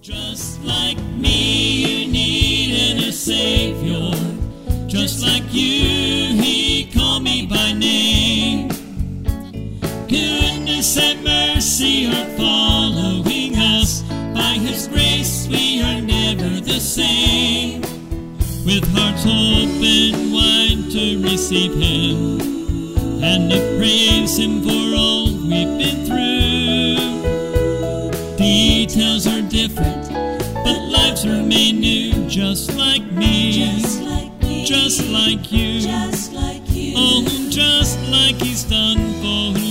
Just like me, you needed a Savior. Just like you, He called me by name. Goodness and mercy are following us. By His grace we are never the same. With hearts open wide to receive Him, and to praise Him for all we've been through. Details are different, but lives remain new. Just like me, just like you, oh, just like He's done for